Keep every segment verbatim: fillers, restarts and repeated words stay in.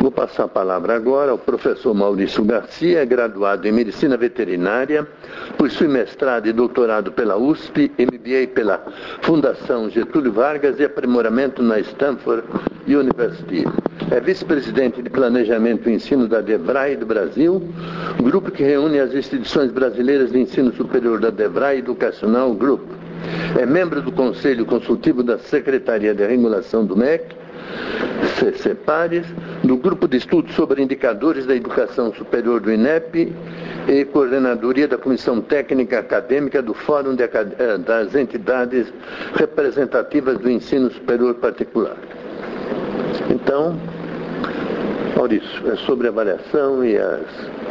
Vou passar a palavra agora ao professor Maurício Garcia, graduado em Medicina Veterinária, possui mestrado e doutorado pela U S P, M B A pela Fundação Getúlio Vargas e aprimoramento na Stanford University. É vice-presidente de Planejamento e Ensino da DEVRAE do Brasil, grupo que reúne as instituições brasileiras de ensino superior da DEVRAE Educacional Group. É membro do Conselho Consultivo da Secretaria de Regulação do M E C, CEPARES, do Grupo de Estudos sobre Indicadores da Educação Superior do INEP e coordenadoria da Comissão Técnica Acadêmica do Fórum de, das Entidades Representativas do Ensino Superior Particular. Então, Maurício, é sobre a avaliação e as,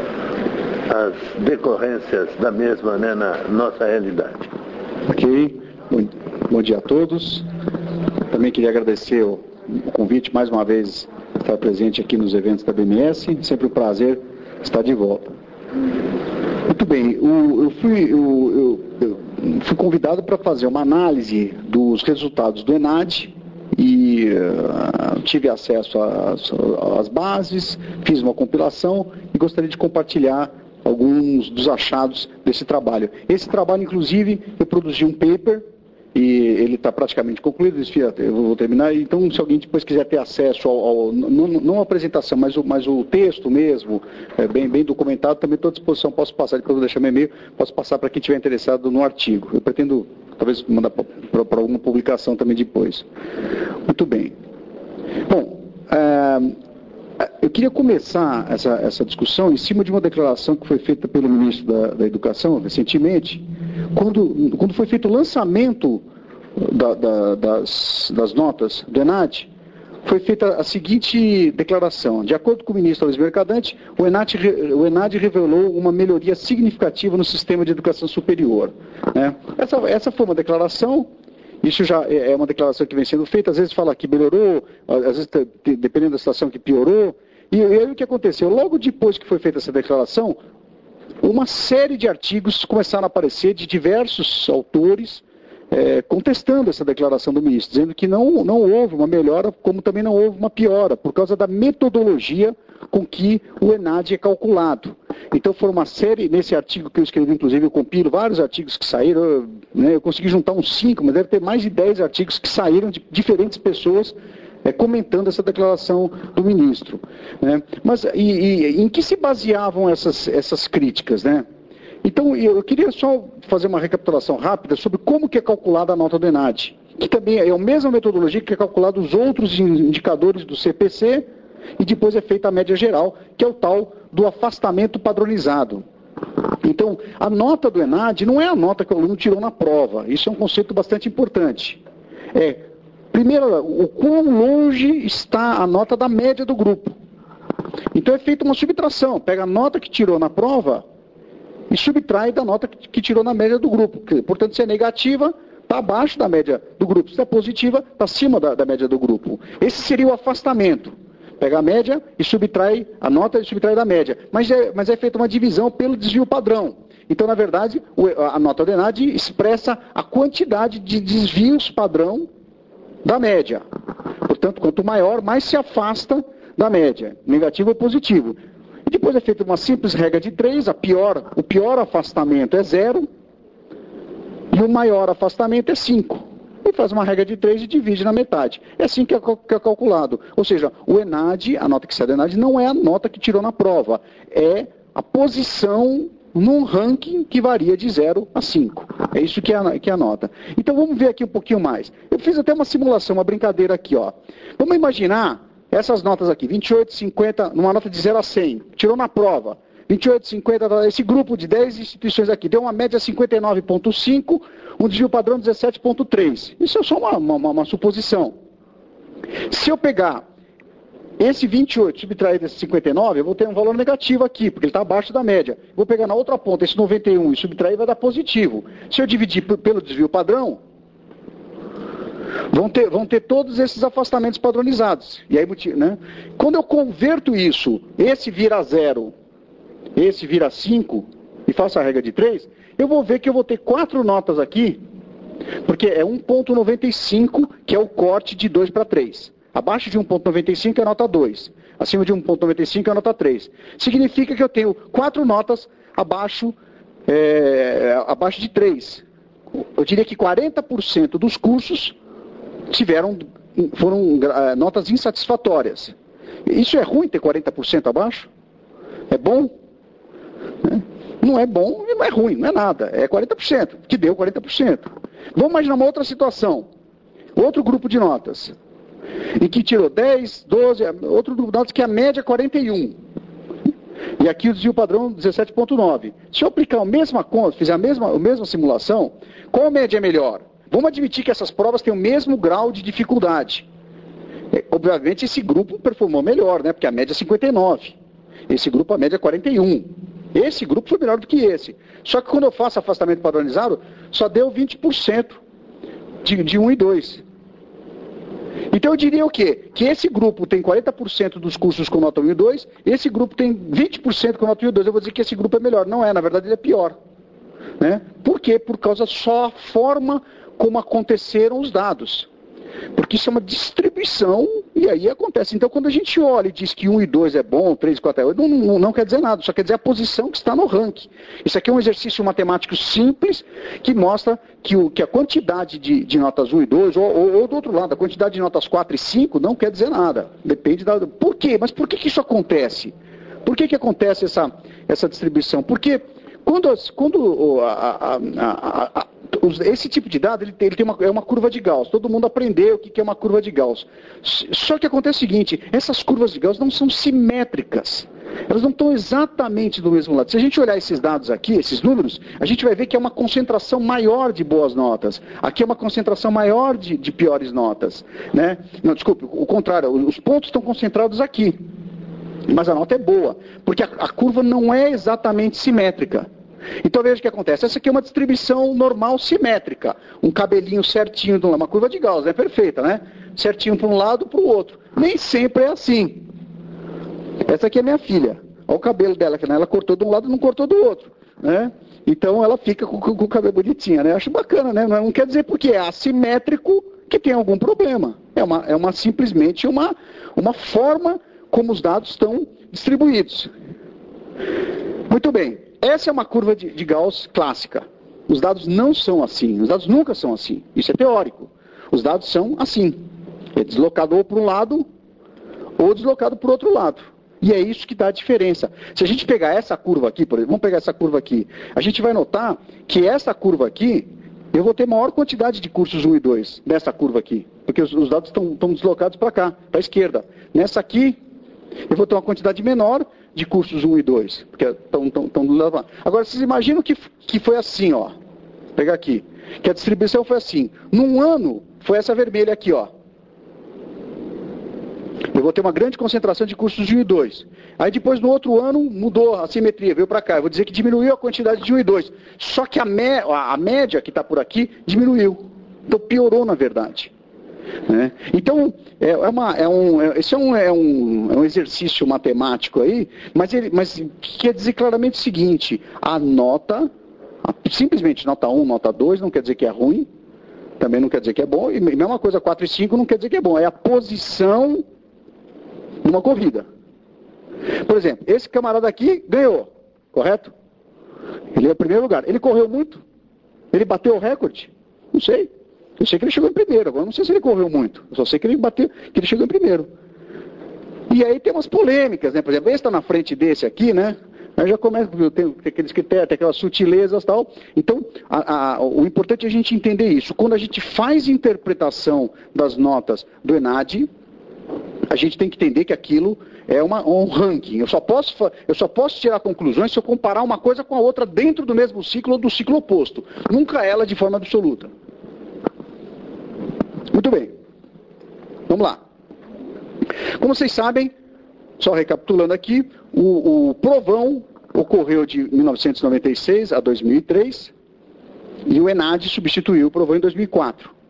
as decorrências da mesma, né, na nossa realidade. Ok, bom, bom dia a todos. Também queria agradecer o, o convite, mais uma vez, estar presente aqui nos eventos da B M S. Sempre um prazer estar de volta. Muito bem, o, eu, fui, eu, eu, eu fui convidado para fazer uma análise dos resultados do ENADE e uh, tive acesso às, às bases, fiz uma compilação e gostaria de compartilhar alguns dos achados desse trabalho. Esse trabalho, inclusive, eu produzi um paper e ele está praticamente concluído, eu vou terminar, então se alguém depois quiser ter acesso ao, ao não, não a apresentação, mas o, mas o texto mesmo, é, bem, bem documentado, também estou à disposição, posso passar, depois vou deixar meu e-mail, posso passar para quem estiver interessado no artigo. Eu pretendo, talvez, mandar para alguma publicação também depois. Muito bem. Bom, é, eu queria começar essa, essa discussão em cima de uma declaração que foi feita pelo ministro da, da Educação recentemente, quando, quando foi feito o lançamento da, da, das, das notas do ENADE, foi feita a seguinte declaração: de acordo com o ministro Luiz Mercadante, o ENADE, o ENADE revelou uma melhoria significativa no sistema de educação superior. Né? Essa, essa foi uma declaração. Isso já é uma declaração que vem sendo feita, às vezes fala que melhorou, às vezes dependendo da situação que piorou. E aí o que aconteceu? Logo depois que foi feita essa declaração, uma série de artigos começaram a aparecer de diversos autores é, contestando essa declaração do ministro, dizendo que não, não houve uma melhora, como também não houve uma piora, por causa da metodologia com que o ENADE é calculado. Então foi uma série, nesse artigo que eu escrevi, inclusive eu compilo vários artigos que saíram, eu, né, eu consegui juntar uns cinco, mas deve ter mais de dez artigos que saíram de diferentes pessoas é, comentando essa declaração do ministro. Né? Mas e, e, em que se baseavam essas, essas críticas, né? Então eu queria só fazer uma recapitulação rápida sobre como que é calculada a nota do ENADE, que também é a mesma metodologia que é calculada os outros indicadores do C P C, e depois é feita a média geral, que é o tal do afastamento padronizado. Então, a nota do ENADE não é a nota que o aluno tirou na prova. Isso é um conceito bastante importante. É, primeiro, o quão longe está a nota da média do grupo. Então, é feita uma subtração. Pega a nota que tirou na prova e subtrai da nota que tirou na média do grupo. Portanto, se é negativa, está abaixo da média do grupo. Se é positiva, está acima da, da média do grupo. Esse seria o afastamento. Pega a média e subtrai a nota e subtrai da média. Mas é, mas é feita uma divisão pelo desvio padrão. Então, na verdade, o, a nota do ENADE expressa a quantidade de desvios padrão da média. Portanto, quanto maior, mais se afasta da média, negativo ou positivo. E depois é feita uma simples regra de três, a pior, o pior afastamento é zero e o maior afastamento é cinco. E faz uma regra de três e divide na metade. É assim que é, que é calculado. Ou seja, o ENADE, a nota que sai do ENADE, não é a nota que tirou na prova. É a posição num ranking que varia de zero a cinco. É isso que é, a, que é a nota. Então vamos ver aqui um pouquinho mais. Eu fiz até uma simulação, uma brincadeira aqui. Ó. Vamos imaginar essas notas aqui, vinte e oito, cinquenta, numa nota de zero a cem. Tirou na prova. vinte e oito, cinquenta, esse grupo de dez instituições aqui deu uma média cinquenta e nove vírgula cinco, um desvio padrão dezessete vírgula três. Isso é só uma, uma, uma suposição. Se eu pegar esse vinte e oito e subtrair desse cinquenta e nove, eu vou ter um valor negativo aqui, porque ele está abaixo da média. Vou pegar na outra ponta esse noventa e um e subtrair vai dar positivo. Se eu dividir pelo desvio padrão, vão ter, vão ter todos esses afastamentos padronizados. E aí, né? Quando eu converto isso, esse vira zero, esse vira cinco, e faço a regra de três, eu vou ver que eu vou ter quatro notas aqui, porque é um vírgula noventa e cinco, que é o corte de dois para três. Abaixo de um ponto noventa e cinco é nota dois. Acima de um ponto noventa e cinco é nota três. Significa que eu tenho quatro notas abaixo, é, abaixo de três. Eu diria que quarenta por cento dos cursos tiveram, foram uh, notas insatisfatórias. Isso é ruim ter quarenta por cento abaixo? É bom? Né? Não é bom e não é ruim, não é nada. É quarenta por cento, que deu quarenta por cento. Vamos imaginar uma outra situação. Outro grupo de notas. Em que tirou dez, doze, outro grupo de notas que a média é quarenta e um. E aqui o desvio padrão dezessete ponto nove. Se eu aplicar a mesma conta, fizer a mesma, a mesma simulação, qual a média é melhor? Vamos admitir que essas provas têm o mesmo grau de dificuldade. É, obviamente esse grupo performou melhor, né? Porque a média é cinquenta e nove. Esse grupo a média é quarenta e um. Esse grupo foi melhor do que esse. Só que quando eu faço afastamento padronizado, só deu vinte por cento de, de um e dois. Então eu diria o quê? Que esse grupo tem quarenta por cento dos cursos com nota um e dois, esse grupo tem vinte por cento com nota um e dois. Eu vou dizer que esse grupo é melhor. Não é, na verdade ele é pior. Né? Por quê? Por causa só a forma como aconteceram os dados. Porque isso é uma distribuição e aí acontece. Então quando a gente olha e diz que um e dois é bom, três e quatro é oito, não, não, não quer dizer nada, só quer dizer a posição que está no ranking. Isso aqui é um exercício matemático simples que mostra que, o, que a quantidade de, de notas um e dois, ou, ou, ou do outro lado, a quantidade de notas quatro e cinco não quer dizer nada. Depende da... Por quê? Mas por que, que isso acontece? Por que, que acontece essa, essa distribuição? Porque quando, quando a, a, a, a, esse tipo de dado ele tem, ele tem uma, é uma curva de Gauss. Todo mundo aprendeu o que é uma curva de Gauss. Só que acontece o seguinte, essas curvas de Gauss não são simétricas. Elas não estão exatamente do mesmo lado. Se a gente olhar esses dados aqui, esses números, a gente vai ver que é uma concentração maior de boas notas. Aqui é uma concentração maior de, de piores notas. Né? Não, desculpe, o contrário, os pontos estão concentrados aqui. Mas a nota é boa, porque a, a curva não é exatamente simétrica. Então veja o que acontece. Essa aqui é uma distribuição normal simétrica. Um cabelinho certinho de um lado, uma curva de Gauss, né? Perfeita, né? Certinho para um lado para o outro. Nem sempre é assim. Essa aqui é minha filha. Olha o cabelo dela, que né? Ela cortou de um lado e não cortou do outro. Né? Então ela fica com, com, com o cabelo bonitinho, né? Acho bacana, né? Não quer dizer porque é assimétrico que tem algum problema. É, uma, é uma, simplesmente uma, uma forma como os dados estão distribuídos. Muito bem. Essa é uma curva de, de Gauss clássica. Os dados não são assim. Os dados nunca são assim. Isso é teórico. Os dados são assim. É deslocado ou para um lado ou deslocado para o outro lado. E é isso que dá a diferença. Se a gente pegar essa curva aqui, por exemplo, vamos pegar essa curva aqui, a gente vai notar que essa curva aqui, eu vou ter maior quantidade de cursos um e dois nessa curva aqui. Porque os, os dados estão, estão deslocados para cá, para a esquerda. Nessa aqui, eu vou ter uma quantidade menor de cursos um e dois, porque estão levando. Agora, vocês imaginam que, que foi assim, ó. Vou pegar aqui. Que a distribuição foi assim. Num ano, foi essa vermelha aqui, ó. Eu vou ter uma grande concentração de cursos de um e dois. Aí depois, no outro ano, mudou a simetria, veio para cá. Eu vou dizer que diminuiu a quantidade de um e dois. Só que a, mé a média que está por aqui diminuiu. Então piorou, na verdade. Né? Então, é, é uma, é um, é, esse é um, é, um, é um exercício matemático aí, mas, ele, mas quer dizer claramente o seguinte, a nota, a, simplesmente nota um, nota dois, não quer dizer que é ruim, também não quer dizer que é bom, e a mesma coisa, quatro e cinco não quer dizer que é bom, é a posição numa corrida. Por exemplo, esse camarada aqui ganhou, correto? Ele é o primeiro lugar, ele correu muito, ele bateu o recorde, não sei. Eu sei que ele chegou em primeiro, agora não sei se ele correu muito. Eu só sei que ele bateu, que ele chegou em primeiro. E aí tem umas polêmicas, né? Por exemplo, esse está na frente desse aqui, né? Aí já começa, tem, tem aqueles critérios, tem aquelas sutilezas e tal. Então, a, a, o importante é a gente entender isso. Quando a gente faz interpretação das notas do ENADE, a gente tem que entender que aquilo é uma, um ranking. Eu só, posso, eu só posso tirar conclusões se eu comparar uma coisa com a outra dentro do mesmo ciclo ou do ciclo oposto. Nunca ela de forma absoluta. Muito bem, vamos lá. Como vocês sabem, só recapitulando aqui, o, o provão ocorreu de mil novecentos e noventa e seis a dois mil e três e o ENADE substituiu o provão em dois mil e quatro.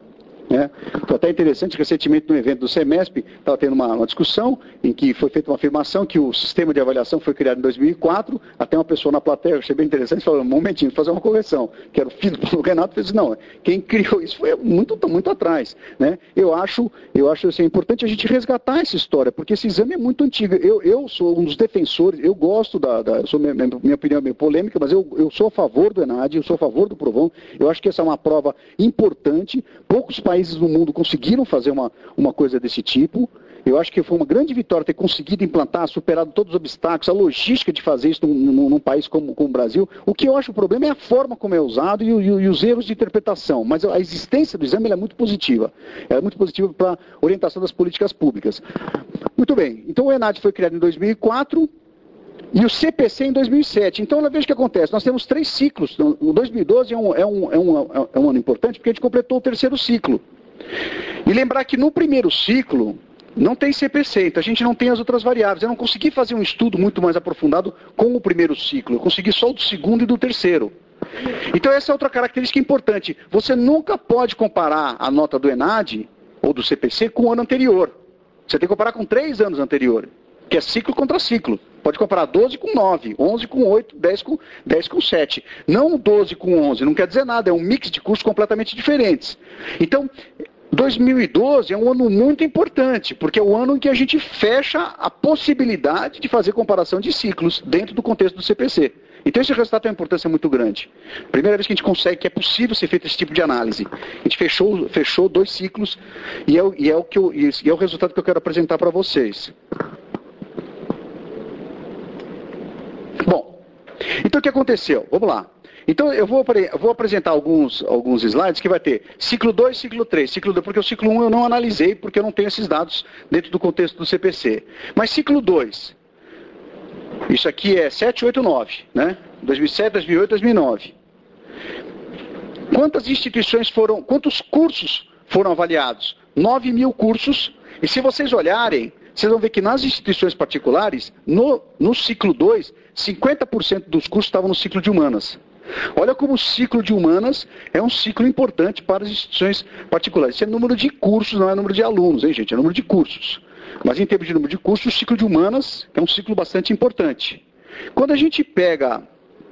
Né? Foi até interessante, recentemente no evento do SEMESP, estava tendo uma, uma discussão em que foi feita uma afirmação que o sistema de avaliação foi criado em dois mil e quatro, até uma pessoa na plateia, eu achei bem interessante, falou, um momentinho, vou fazer uma correção, que era o filho do Paulo Renato, fez não, quem criou isso foi muito, muito atrás. Né? Eu acho, eu acho assim, importante a gente resgatar essa história, porque esse exame é muito antigo. Eu, eu sou um dos defensores, eu gosto da, da eu sou, minha, minha opinião é meio polêmica, mas eu, eu sou a favor do ENAD, eu sou a favor do Provão, eu acho que essa é uma prova importante, poucos países no mundo conseguiram fazer uma, uma coisa desse tipo. Eu acho que foi uma grande vitória ter conseguido implantar, superado todos os obstáculos, a logística de fazer isso num, num, num país como, como o Brasil. O que eu acho o problema é a forma como é usado e, e, e os erros de interpretação. Mas a existência do exame é muito positiva. É muito positiva para a orientação das políticas públicas. Muito bem. Então o ENAD foi criado em dois mil e quatro... E o C P C em dois mil e sete. Então, veja o que acontece. Nós temos três ciclos. O dois mil e doze é um, é, um, é, um, é um ano importante porque a gente completou o terceiro ciclo. E lembrar que no primeiro ciclo não tem C P C, então a gente não tem as outras variáveis. Eu não consegui fazer um estudo muito mais aprofundado com o primeiro ciclo. Eu consegui só o do segundo e do terceiro. Então, essa é outra característica importante. Você nunca pode comparar a nota do ENAD ou do C P C com o ano anterior. Você tem que comparar com três anos anteriores, que é ciclo contra ciclo. Pode comparar doze com nove, onze com oito, dez com, dez com sete. Não doze com onze, não quer dizer nada, é um mix de cursos completamente diferentes. Então, dois mil e doze é um ano muito importante, porque é o ano em que a gente fecha a possibilidade de fazer comparação de ciclos dentro do contexto do C P C. Então esse resultado tem uma importância muito grande. Primeira vez que a gente consegue, que é possível ser feito esse tipo de análise. A gente fechou, fechou dois ciclos e é, e é, o, que eu, e é o resultado que eu quero apresentar para vocês. Bom, então o que aconteceu? Vamos lá. Então eu vou, eu vou apresentar alguns, alguns slides que vai ter ciclo dois, ciclo três, ciclo dois, porque o ciclo um eu não analisei, porque eu não tenho esses dados dentro do contexto do C P C. Mas ciclo dois, isso aqui é sete, oito, nove, né? dois mil e sete, dois mil e oito, dois mil e nove. Quantas instituições foram, quantos cursos foram avaliados? nove mil cursos, e se vocês olharem, vocês vão ver que nas instituições particulares, no, no ciclo dois, cinquenta por cento dos cursos estavam no ciclo de humanas. Olha como o ciclo de humanas é um ciclo importante para as instituições particulares. Isso é número de cursos, não é número de alunos, hein, gente? É número de cursos. Mas em termos de número de cursos, o ciclo de humanas é um ciclo bastante importante. Quando a gente pega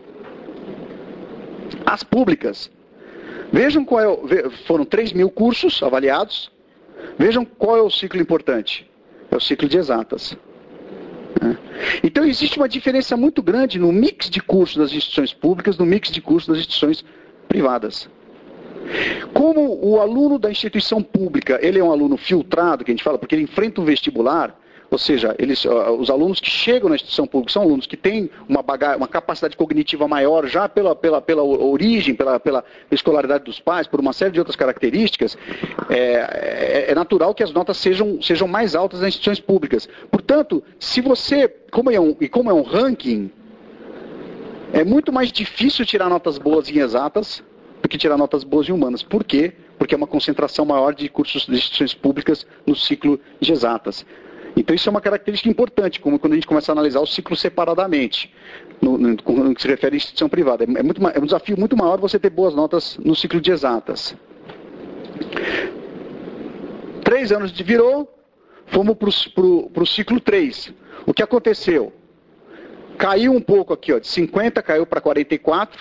as públicas, vejam qual é o, foram três mil cursos avaliados, vejam qual é o ciclo importante. É o ciclo de exatas. Então existe uma diferença muito grande no mix de cursos das instituições públicas, no mix de cursos das instituições privadas. Como o aluno da instituição pública, ele é um aluno filtrado, que a gente fala, porque ele enfrenta o vestibular, ou seja, eles, os alunos que chegam na instituição pública são alunos que têm uma, bagagem, uma capacidade cognitiva maior já pela, pela, pela origem, pela, pela escolaridade dos pais, por uma série de outras características, é, é, é natural que as notas sejam, sejam mais altas nas instituições públicas. Portanto, se você, como é um, e como é um ranking, é muito mais difícil tirar notas boas em exatas do que tirar notas boas em humanas. Por quê? Porque é uma concentração maior de cursos de instituições públicas no ciclo de exatas. Então isso é uma característica importante, como quando a gente começa a analisar o ciclo separadamente, no, no, no que se refere à instituição privada. É, muito, é um desafio muito maior você ter boas notas no ciclo de exatas. Três anos de virou, fomos para o ciclo três. O que aconteceu? Caiu um pouco aqui, ó, de cinquenta caiu para quarenta e quatro.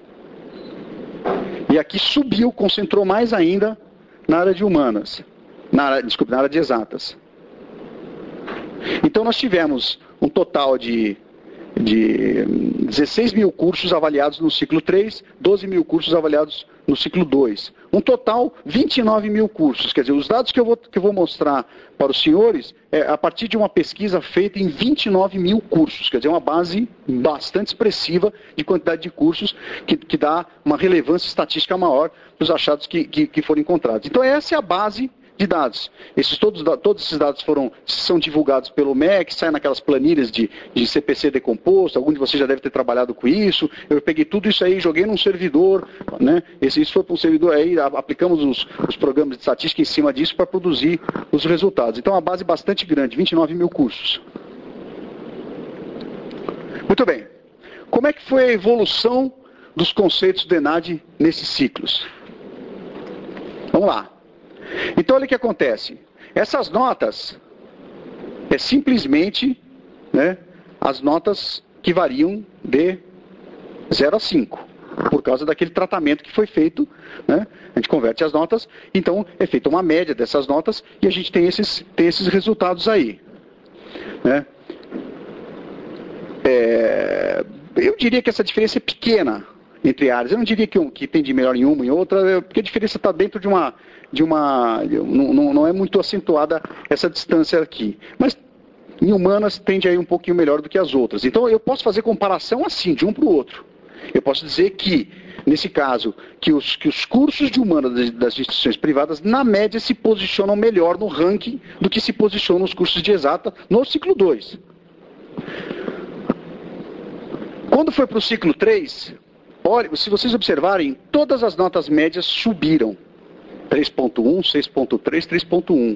E aqui subiu, concentrou mais ainda na área de humanas, na área, desculpe, na área de exatas. Então nós tivemos um total de, de dezesseis mil cursos avaliados no ciclo três, doze mil cursos avaliados no ciclo dois. Um total, vinte e nove mil cursos. Quer dizer, os dados que eu vou, que eu vou mostrar para os senhores é a partir de uma pesquisa feita em vinte e nove mil cursos. Quer dizer, uma base bastante expressiva de quantidade de cursos que, que dá uma relevância estatística maior para os achados que, que, que foram encontrados. Então essa é a base de dados. Esses, todos, todos esses dados foram, são divulgados pelo M E C, saem naquelas planilhas de, de C P C decomposto, algum de vocês já deve ter trabalhado com isso. Eu peguei tudo isso aí, joguei num servidor, né? Esse, isso foi para um servidor, aí aplicamos os, os programas de estatística em cima disso para produzir os resultados. Então, uma base bastante grande, vinte e nove mil cursos. Muito bem. Como é que foi a evolução dos conceitos do ENAD nesses ciclos? Vamos lá. Então, olha o que acontece. Essas notas é simplesmente, né, as notas que variam de zero a cinco, por causa daquele tratamento que foi feito, né? A gente converte as notas, então é feita uma média dessas notas e a gente tem esses, tem esses resultados aí, né? É, eu diria que essa diferença é pequena entre áreas. Eu não diria que, um, que tem de melhor em uma e outra, porque a diferença está dentro de uma... De uma não, não, não é muito acentuada essa distância aqui. Mas em humanas tende a ir um pouquinho melhor do que as outras. Então eu posso fazer comparação assim, de um para o outro. Eu posso dizer que, nesse caso, que os, que os cursos de humanas das, das instituições privadas, na média, se posicionam melhor no ranking do que se posicionam os cursos de exata no ciclo dois. Quando foi para o ciclo três, olha, se vocês observarem, todas as notas médias subiram. três ponto um, seis ponto três, três ponto um.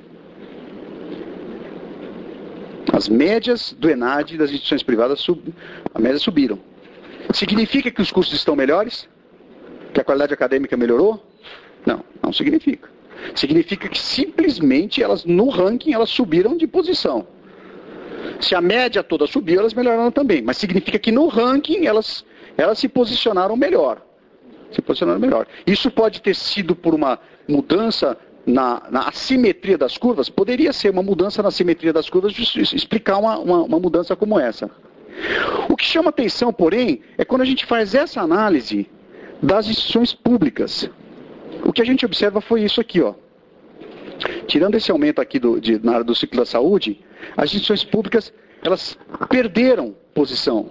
As médias do ENAD das instituições privadas, sub, a média subiram. Significa que os cursos estão melhores? Que a qualidade acadêmica melhorou? Não, não significa. Significa que simplesmente elas, no ranking, elas subiram de posição. Se a média toda subiu, elas melhoraram também. Mas significa que no ranking elas, elas se posicionaram melhor. Se posicionaram melhor. Isso pode ter sido por uma mudança na, na assimetria das curvas? Poderia ser uma mudança na assimetria das curvas explicar uma, uma, uma mudança como essa. O que chama atenção, porém, é quando a gente faz essa análise das instituições públicas. O que a gente observa foi isso aqui, ó. Tirando esse aumento aqui do, de, na área do ciclo da saúde, as instituições públicas, elas perderam posição.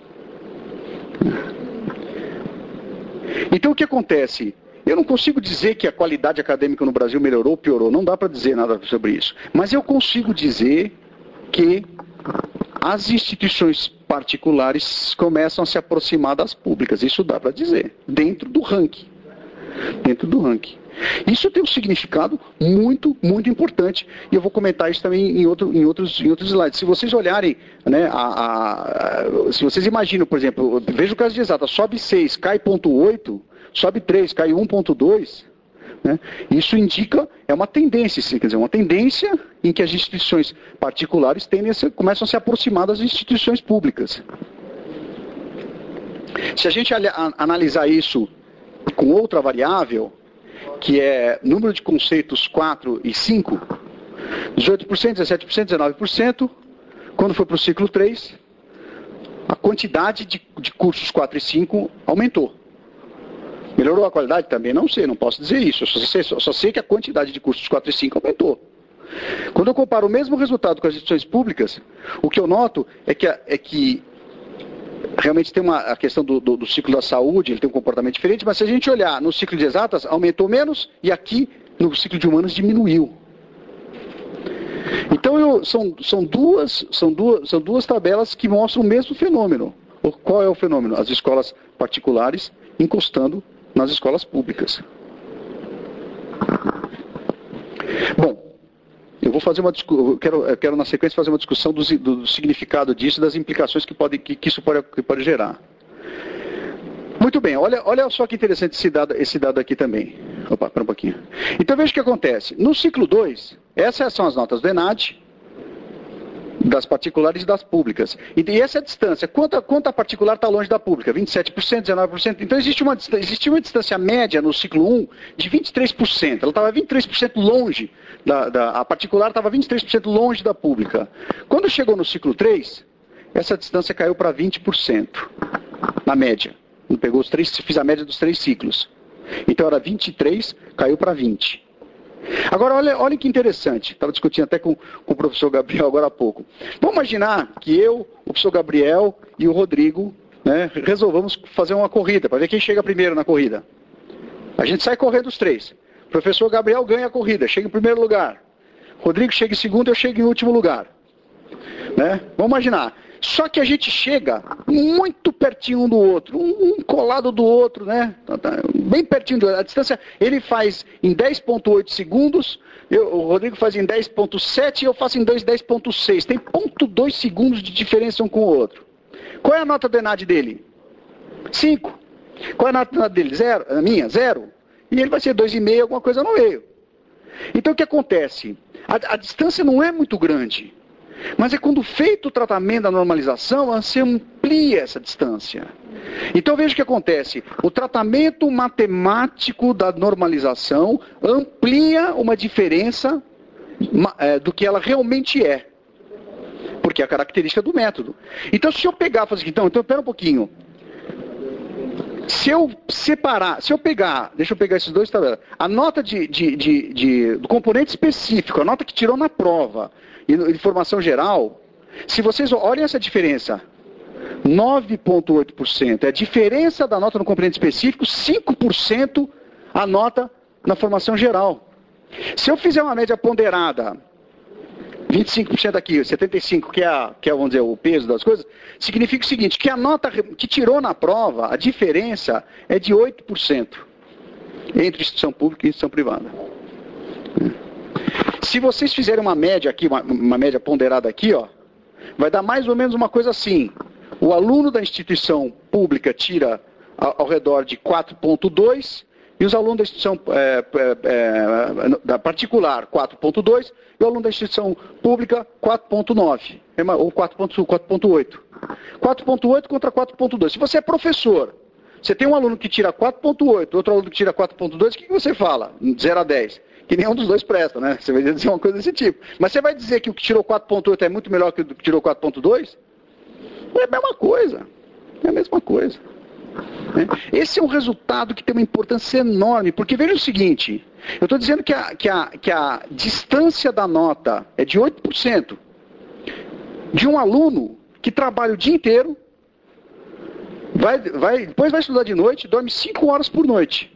Então o que acontece? Eu não consigo dizer que a qualidade acadêmica no Brasil melhorou ou piorou, não dá para dizer nada sobre isso. Mas eu consigo dizer que as instituições particulares começam a se aproximar das públicas, isso dá para dizer, dentro do ranking. Dentro do ranking. Isso tem um significado muito, muito importante. E eu vou comentar isso também em, outro, em, outros, em outros slides. Se vocês olharem, né, a, a, a, se vocês imaginam, por exemplo, veja o caso de exata, sobe seis, cai ponto oito, sobe três, cai um ponto dois, né? Isso indica, é uma tendência, quer dizer, uma tendência em que as instituições particulares tendem a se, começam a se aproximar das instituições públicas. Se a gente a, a, analisar isso com outra variável, que é número de conceitos quatro e cinco, dezoito por cento, dezessete por cento, dezenove por cento, quando foi para o ciclo três, a quantidade de, de cursos quatro e cinco aumentou. Melhorou a qualidade? Também não sei, não posso dizer isso. Eu só sei, só, só sei que a quantidade de cursos quatro e cinco aumentou. Quando eu comparo o mesmo resultado com as instituições públicas, o que eu noto é que, é que realmente tem uma, a questão do, do, do ciclo da saúde, ele tem um comportamento diferente, mas se a gente olhar no ciclo de exatas, aumentou menos, e aqui, no ciclo de humanas, diminuiu. Então, eu, são, são, duas, são, duas, são duas tabelas que mostram o mesmo fenômeno. Qual é o fenômeno? As escolas particulares encostando nas escolas públicas. Bom, eu vou fazer uma eu quero, eu quero na sequência fazer uma discussão do, do, do significado disso e das implicações que, pode, que, que isso pode, que pode gerar. Muito bem, olha, olha só que interessante esse dado, esse dado aqui também. Opa, espera um pouquinho. Então veja o que acontece. No ciclo dois, essas são as notas do ENAD, das particulares e das públicas. E, e essa é a distância. Quanto, quanto a particular está longe da pública? vinte e sete por cento, dezenove por cento. Então existe uma, existe uma distância média no ciclo um de vinte e três por cento. Ela estava vinte e três por cento longe, da, da, a particular estava vinte e três por cento longe da pública. Quando chegou no ciclo três, essa distância caiu para vinte por cento, na média. Não pegou os três, fiz a média dos três ciclos. Então era vinte e três, caiu para vinte. Agora, olha, olha que interessante. Estava discutindo até com, com o professor Gabriel agora há pouco. Vamos imaginar que eu, o professor Gabriel e o Rodrigo, né, resolvamos fazer uma corrida, para ver quem chega primeiro na corrida. A gente sai correndo os três. O professor Gabriel ganha a corrida, chega em primeiro lugar. Rodrigo chega em segundo e eu chego em último lugar. Né? Vamos imaginar. Só que a gente chega muito pertinho um do outro, um colado do outro, né? Bem pertinho, a distância ele faz em dez ponto oito segundos, eu, o Rodrigo faz em dez ponto sete e eu faço em dez ponto seis. Tem zero ponto dois segundos de diferença um com o outro. Qual é a nota do ENAD dele? cinco. Qual é a nota dele? Zero. A minha? Zero. E ele vai ser dois vírgula cinco, alguma coisa no meio. Então o que acontece? A, a distância não é muito grande, mas é quando feito o tratamento da normalização, você amplia essa distância. Então veja o que acontece. O tratamento matemático da normalização amplia uma diferença é, do que ela realmente é. Porque é a característica do método. Então se eu pegar e fazer assim, então, então espera um pouquinho. Se eu separar, se eu pegar, deixa eu pegar esses dois tabelas, a nota de, de, de, de, do componente específico, a nota que tirou na prova, e informação geral, se vocês olhem essa diferença, nove vírgula oito por cento é a diferença da nota no componente específico, cinco por cento a nota na formação geral. Se eu fizer uma média ponderada, vinte e cinco por cento aqui, setenta e cinco por cento que é, a, que é, vamos dizer, o peso das coisas, significa o seguinte, que a nota que tirou na prova, a diferença é de oito por cento entre instituição pública e instituição privada. Se vocês fizerem uma média aqui, uma, uma média ponderada aqui, ó, vai dar mais ou menos uma coisa assim. O aluno da instituição pública tira ao, ao redor de quatro vírgula dois e os alunos da instituição é, é, é, da particular quatro vírgula dois e o aluno da instituição pública quatro vírgula nove ou quatro vírgula oito. quatro vírgula oito contra quatro vírgula dois. Se você é professor, você tem um aluno que tira quatro vírgula oito, outro aluno que tira quatro vírgula dois, o que você fala? De zero a dez. Que nenhum dos dois presta, né? Você vai dizer uma coisa desse tipo. Mas você vai dizer que o que tirou quatro vírgula oito é muito melhor que o que tirou quatro vírgula dois? É a mesma coisa. É a mesma coisa. Esse é um resultado que tem uma importância enorme, porque veja o seguinte, eu estou dizendo que a, que, a, que a distância da nota é de oito por cento de um aluno que trabalha o dia inteiro, vai, vai, depois vai estudar de noite, dorme cinco horas por noite.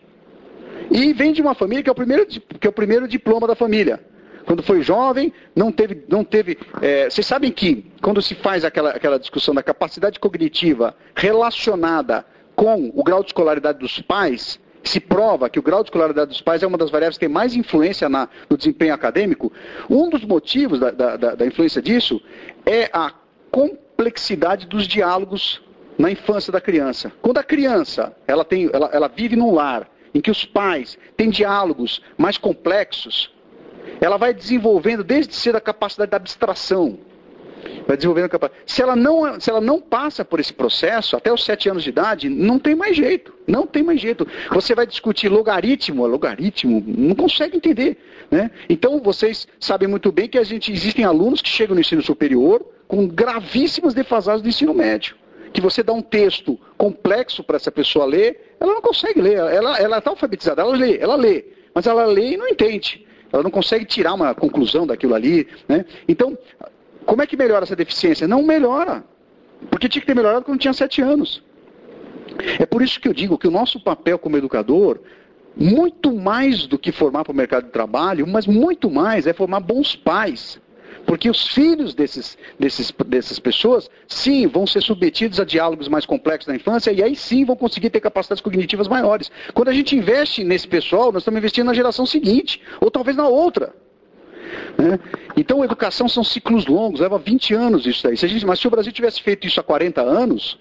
E vem de uma família que é o primeiro, que é o primeiro diploma da família. Quando foi jovem, não teve... Não teve é, vocês sabem que, quando se faz aquela, aquela discussão da capacidade cognitiva relacionada com o grau de escolaridade dos pais, se prova que o grau de escolaridade dos pais é uma das variáveis que tem mais influência na, no desempenho acadêmico. Um dos motivos da, da, da influência disso é a complexidade dos diálogos na infância da criança. Quando a criança ela tem, ela, ela vive num lar em que os pais têm diálogos mais complexos, ela vai desenvolvendo desde cedo a capacidade da abstração. Vai desenvolvendo a capacidade. Se ela não, se ela não passa por esse processo, até os sete anos de idade, não tem mais jeito. Não tem mais jeito. Você vai discutir logaritmo, logaritmo, não consegue entender. Né? Então, vocês sabem muito bem que a gente, existem alunos que chegam no ensino superior com gravíssimas defasagens do ensino médio. Que você dá um texto complexo para essa pessoa ler, ela não consegue ler, ela está alfabetizada, ela lê, ela lê, mas ela lê e não entende, ela não consegue tirar uma conclusão daquilo ali, né? Então, como é que melhora essa deficiência? Não melhora, porque tinha que ter melhorado quando tinha sete anos. É por isso que eu digo que o nosso papel como educador, muito mais do que formar para o mercado de trabalho, mas muito mais é formar bons pais. Porque os filhos desses, desses, dessas pessoas, sim, vão ser submetidos a diálogos mais complexos na infância e aí sim vão conseguir ter capacidades cognitivas maiores. Quando a gente investe nesse pessoal, nós estamos investindo na geração seguinte, ou talvez na outra. Né? Então, a educação são ciclos longos, leva vinte anos isso aí. Se a gente, mas se o Brasil tivesse feito isso há quarenta anos,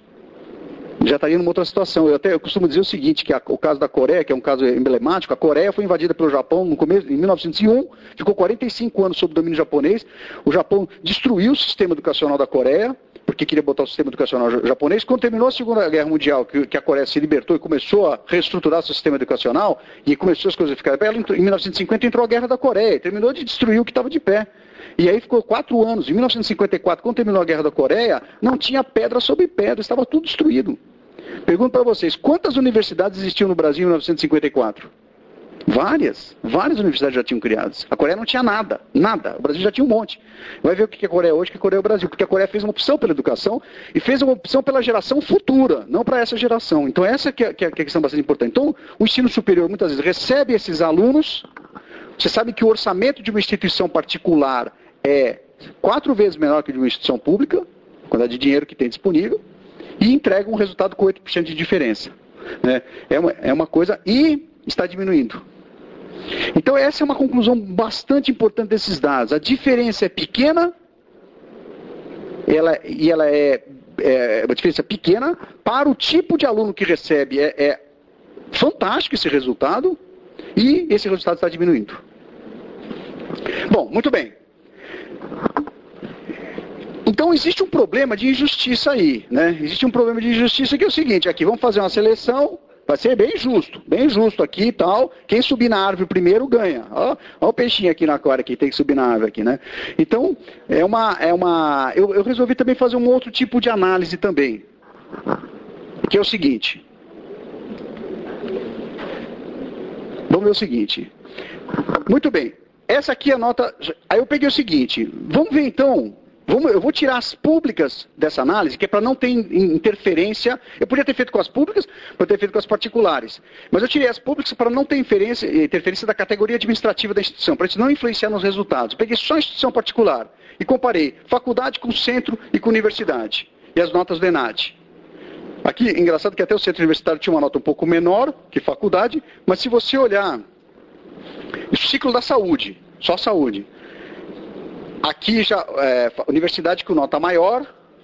já estaria numa outra situação. Eu até eu costumo dizer o seguinte, que a, o caso da Coreia, que é um caso emblemático, a Coreia foi invadida pelo Japão no começo, em mil novecentos e um, ficou quarenta e cinco anos sob domínio japonês. O Japão destruiu o sistema educacional da Coreia, porque queria botar o sistema educacional japonês. Quando terminou a Segunda Guerra Mundial, que, que a Coreia se libertou e começou a reestruturar seu sistema educacional, e começou as coisas a ficar bem, em mil novecentos e cinquenta entrou a Guerra da Coreia, e terminou de destruir o que estava de pé. E aí ficou quatro anos. Em mil novecentos e cinquenta e quatro, quando terminou a Guerra da Coreia, não tinha pedra sobre pedra, estava tudo destruído. Pergunto para vocês, quantas universidades existiam no Brasil em mil novecentos e cinquenta e quatro? Várias, várias universidades já tinham criadas. A Coreia não tinha nada, nada. O Brasil já tinha um monte. Vai ver o que é a Coreia hoje, o que a Coreia é o Brasil. Porque a Coreia fez uma opção pela educação e fez uma opção pela geração futura, não para essa geração. Então essa que é, que é a questão bastante importante. Então o ensino superior muitas vezes recebe esses alunos. Você sabe que o orçamento de uma instituição particular é quatro vezes menor que de uma instituição pública, a quantidade de dinheiro que tem disponível, e entrega um resultado com oito por cento de diferença. Né? É, uma, é uma coisa, e está diminuindo. Então essa é uma conclusão bastante importante desses dados. A diferença é pequena, ela, e ela é, é uma diferença pequena, para o tipo de aluno que recebe, é, é fantástico esse resultado, e esse resultado está diminuindo. Bom, muito bem. Então existe um problema de injustiça aí, né? Existe um problema de injustiça que é o seguinte, aqui vamos fazer uma seleção, vai ser bem justo, bem justo aqui e tal. Quem subir na árvore primeiro ganha. Ó, ó o peixinho aqui na aquário que tem que subir na árvore aqui, né? Então, é uma... É uma eu, eu resolvi também fazer um outro tipo de análise também, que é o seguinte. Vamos ver o seguinte. Muito bem. Essa aqui é a nota... Aí eu peguei o seguinte. Vamos ver então... Vamos, eu vou tirar as públicas dessa análise, que é para não ter interferência. Eu podia ter feito com as públicas, podia ter feito com as particulares. Mas eu tirei as públicas para não ter interferência, interferência da categoria administrativa da instituição, para isso não influenciar nos resultados. Eu peguei só a instituição particular e comparei faculdade com centro e com universidade. E as notas do ENAD. Aqui, engraçado que até o centro universitário tinha uma nota um pouco menor que faculdade, mas se você olhar o ciclo da saúde, só saúde, aqui já, é, universidade com nota maior,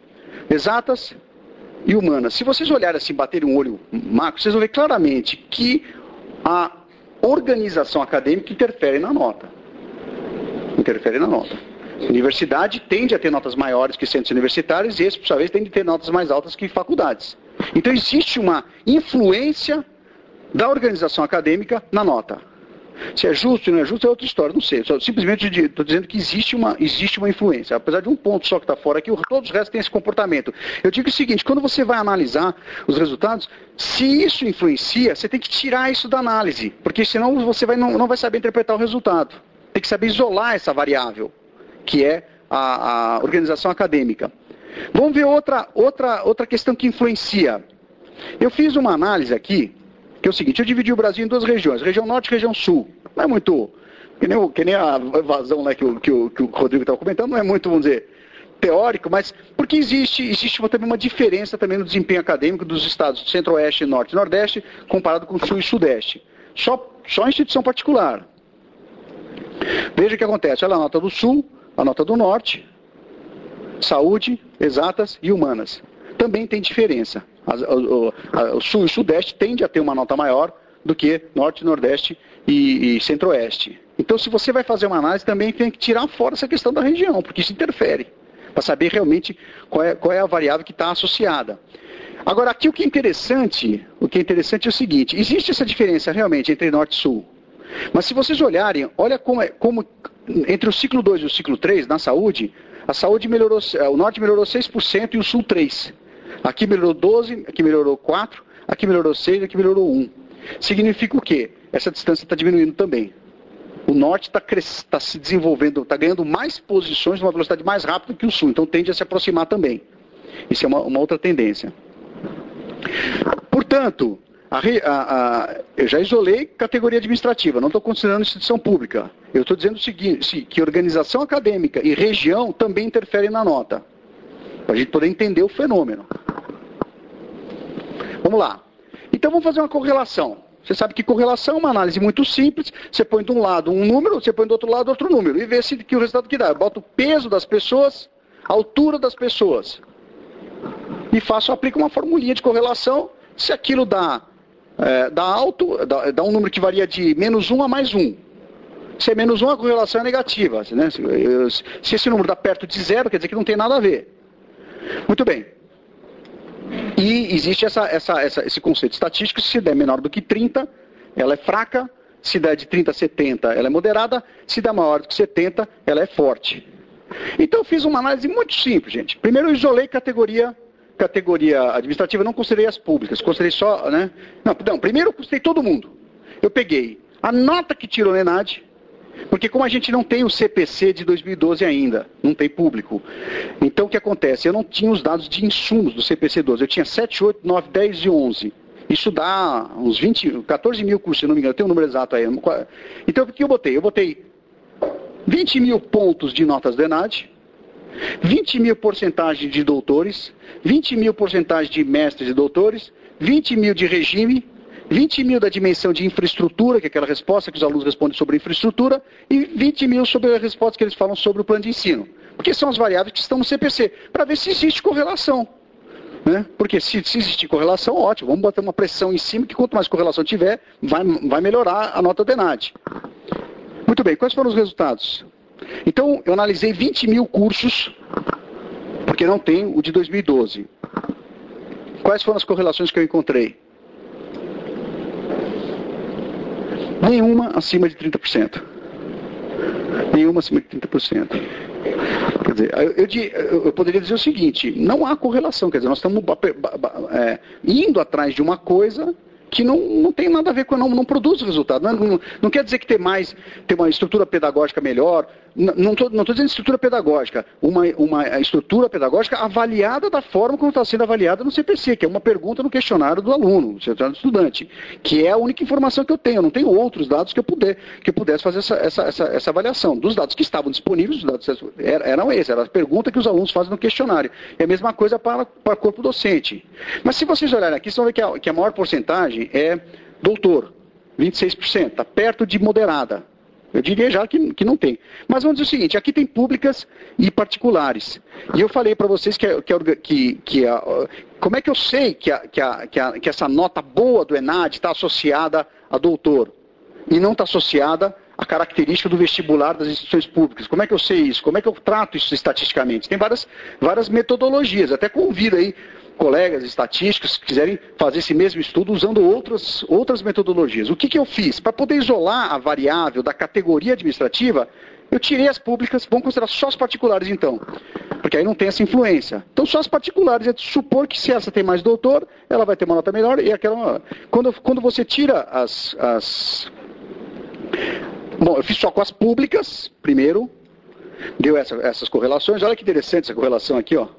exatas e humanas. Se vocês olharem assim, baterem um olho macro, vocês vão ver claramente que a organização acadêmica interfere na nota. Interfere na nota. Universidade tende a ter notas maiores que centros universitários e esse, por sua vez, tende a ter notas mais altas que faculdades. Então existe uma influência da organização acadêmica na nota. Se é justo ou não é justo é outra história, não sei. Só, simplesmente estou dizendo que existe uma, existe uma influência. Apesar de um ponto só que está fora aqui, todos os restos têm esse comportamento. Eu digo o seguinte, quando você vai analisar os resultados, se isso influencia, você tem que tirar isso da análise. Porque senão você vai, não, não vai saber interpretar o resultado. Tem que saber isolar essa variável, que é a, a organização acadêmica. Vamos ver outra, outra, outra questão que influencia. Eu fiz uma análise aqui, que é o seguinte, eu dividi o Brasil em duas regiões, região norte e região sul. Não é muito, que nem, que nem a evasão né, que, o, que, o, que o Rodrigo estava comentando, não é muito, vamos dizer, teórico, mas porque existe, existe uma, também uma diferença também no desempenho acadêmico dos estados centro-oeste, norte e nordeste, comparado com sul e sudeste. Só, só instituição particular. Veja o que acontece, olha a nota do sul, a nota do norte, saúde, exatas e humanas. Também tem diferença. O, o, o sul e o sudeste tende a ter uma nota maior do que norte, nordeste e, e centro-oeste. Então, se você vai fazer uma análise, também tem que tirar fora essa questão da região, porque isso interfere, para saber realmente qual é, qual é a variável que está associada. Agora, aqui o que é interessante, o que é interessante é o seguinte, existe essa diferença realmente entre norte e sul. Mas se vocês olharem, olha como, é, como entre o ciclo dois e o ciclo três, na saúde, a saúde melhorou, o norte melhorou seis por cento e o sul três por cento. Aqui melhorou doze, aqui melhorou quatro, aqui melhorou seis, aqui melhorou um. Significa o quê? Essa distância está diminuindo também. O norte está tá se desenvolvendo, está ganhando mais posições numa velocidade mais rápida que o sul, então tende a se aproximar também. Isso é uma, uma outra tendência. Portanto, a, a, a, eu já isolei categoria administrativa, não estou considerando instituição pública. Eu estou dizendo o seguinte, que organização acadêmica e região também interferem na nota, para a gente poder entender o fenômeno. Vamos lá. Então vamos fazer uma correlação. Você sabe que correlação é uma análise muito simples. Você põe de um lado um número, você põe do outro lado outro número. E vê se que o resultado que dá. Eu boto o peso das pessoas, a altura das pessoas. E faço, aplico uma formulinha de correlação. Se aquilo dá, é, dá alto, dá, dá um número que varia de menos um a mais um. Se é menos um, a correlação é negativa. Né? Se, eu, se esse número dá perto de zero, quer dizer que não tem nada a ver. Muito bem. E existe essa, essa, essa, esse conceito estatístico, se der menor do que trinta, ela é fraca, se der de trinta a setenta, ela é moderada, se der maior do que setenta, ela é forte. Então eu fiz uma análise muito simples, gente. Primeiro eu isolei categoria, categoria administrativa, não considerei as públicas, considerei só, né? Não, não, primeiro eu considerei todo mundo. Eu peguei a nota que tirou o ENAD, porque como a gente não tem o C P C de dois mil e doze ainda, não tem público, então o que acontece? Eu não tinha os dados de insumos do C P C doze, eu tinha sete, oito, nove, dez e onze. Isso dá uns vinte, quatorze mil cursos, se não me engano, eu tenho um número exato aí. Então o que eu botei? Eu botei vinte mil pontos de notas do ENAD, vinte mil porcentagem de doutores, vinte mil porcentagem de mestres e doutores, vinte mil de regime, vinte mil da dimensão de infraestrutura, que é aquela resposta que os alunos respondem sobre infraestrutura, e vinte mil sobre a resposta que eles falam sobre o plano de ensino. Porque são as variáveis que estão no C P C, para ver se existe correlação. Né? Porque se, se existir correlação, ótimo, vamos botar uma pressão em cima, que quanto mais correlação tiver, vai, vai melhorar a nota do ENAD. Muito bem, quais foram os resultados? Então, eu analisei vinte mil cursos, porque não tem o de dois mil e doze. Quais foram as correlações que eu encontrei? Nenhuma acima de trinta por cento. Nenhuma acima de trinta por cento. Quer dizer, eu, eu, eu poderia dizer o seguinte, não há correlação, quer dizer, nós estamos é, indo atrás de uma coisa que não, não tem nada a ver com, não, não produz resultado. Não, não, não quer dizer que ter mais, ter uma estrutura pedagógica melhor, não estou não dizendo estrutura pedagógica, uma, uma estrutura pedagógica avaliada da forma como está sendo avaliada no C P C, que é uma pergunta no questionário do aluno, do estudante, que é a única informação que eu tenho, eu não tenho outros dados que eu, puder, que eu pudesse fazer essa, essa, essa, essa avaliação. Dos dados que estavam disponíveis, os dados eram esses, era a pergunta que os alunos fazem no questionário. É a mesma coisa para, para corpo docente. Mas se vocês olharem aqui, vocês vão ver que a, que a maior porcentagem é doutor, vinte e seis por cento, está perto de moderada. Eu diria já que, que não tem. Mas vamos dizer o seguinte, aqui tem públicas e particulares. E eu falei para vocês que, que, que, que a, como é que eu sei que, a, que, a, que, a, que essa nota boa do ENAD está associada a doutor e não está associada à característica do vestibular das instituições públicas? Como é que eu sei isso? Como é que eu trato isso estatisticamente? Tem várias, várias metodologias. Até convido aí colegas estatísticos que quiserem fazer esse mesmo estudo usando outras, outras metodologias. O que, que eu fiz? Para poder isolar a variável da categoria administrativa, eu tirei as públicas, vamos considerar só as particulares então, porque aí não tem essa influência. Então só as particulares, é de supor que se essa tem mais doutor, ela vai ter uma nota melhor e aquela... Quando, quando você tira as, as... Bom, eu fiz só com as públicas, primeiro, deu essa, essas correlações, olha que interessante essa correlação aqui, ó.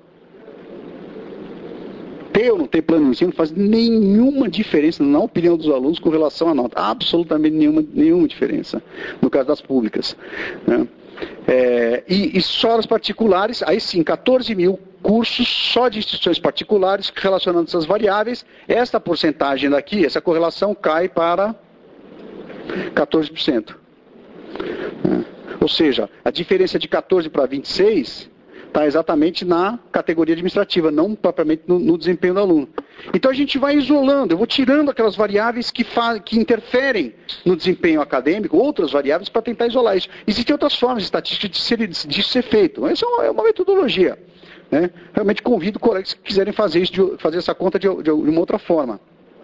Ter ou não ter plano de ensino não faz nenhuma diferença na opinião dos alunos com relação à nota. Absolutamente nenhuma, nenhuma diferença, no caso das públicas. Né? É, e, e só as particulares, aí sim, quatorze mil cursos só de instituições particulares relacionando essas variáveis. Esta porcentagem daqui, essa correlação cai para quatorze por cento. É, ou seja, a diferença de quatorze para vinte e seis... está exatamente na categoria administrativa, não propriamente no, no desempenho do aluno. Então a gente vai isolando, eu vou tirando aquelas variáveis que, que interferem no desempenho acadêmico, outras variáveis para tentar isolar isso. Existem outras formas estatísticas de ser, de ser feito. Essa é uma, é uma metodologia. Né? Realmente convido colegas que quiserem fazer, isso de, fazer essa conta de, de, de uma outra forma.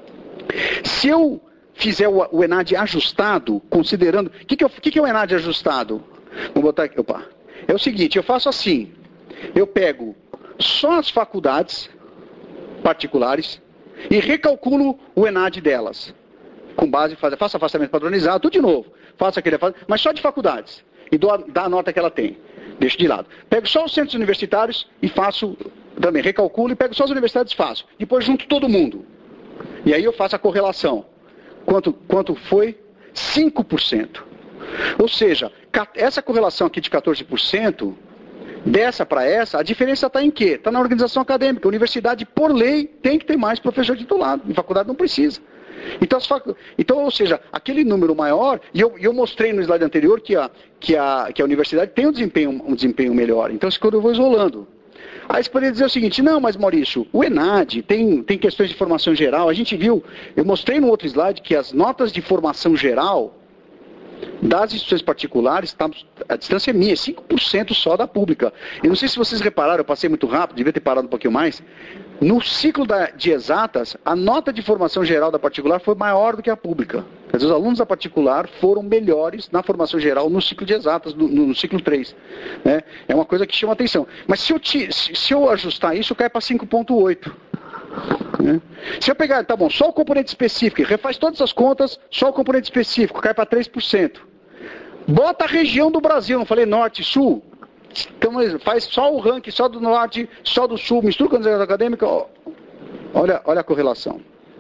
Se eu fizer o, o ENAD ajustado, considerando... O que, que, que, que é o ENAD ajustado? Vou botar aqui, opa. É o seguinte, eu faço assim... Eu pego só as faculdades particulares e recalculo o ENAD delas. Com base, faço afastamento padronizado, tudo de novo. Faço aquele afastamento, mas só de faculdades. E dou a, dá a nota que ela tem. Deixo de lado. Pego só os centros universitários e faço, também recalculo e pego só as universidades e faço. Depois junto todo mundo. E aí eu faço a correlação. Quanto, quanto foi? cinco por cento. Ou seja, essa correlação aqui de quatorze por cento... Dessa para essa, a diferença está em quê? Está na organização acadêmica. A universidade, por lei, tem que ter mais professor titulado. Em faculdade não precisa. Então, facu... então ou seja, aquele número maior, e eu, eu mostrei no slide anterior que a, que a, que a universidade tem um desempenho, um desempenho melhor. Então, isso quando eu vou isolando. Aí você poderia dizer o seguinte, não, mas Maurício, o ENAD tem, tem questões de formação geral. A gente viu, eu mostrei no outro slide que as notas de formação geral das instituições particulares, tá, a distância é minha, cinco por cento só da pública. Eu não sei se vocês repararam, eu passei muito rápido, devia ter parado um pouquinho mais. No ciclo da, de exatas, a nota de formação geral da particular foi maior do que a pública. Quer dizer, os alunos da particular foram melhores na formação geral no ciclo de exatas, no, no ciclo três. Né? É uma coisa que chama atenção. Mas se eu, te, se eu ajustar isso, cai para cinco vírgula oito. Né? Se eu pegar, tá bom, só o componente específico, refaz todas as contas, só o componente específico, cai para três por cento. Bota a região do Brasil, não falei norte, sul. Então, faz só o ranking, só do norte, só do sul, mistura com a universidade acadêmica, ó. Olha, olha a correlação.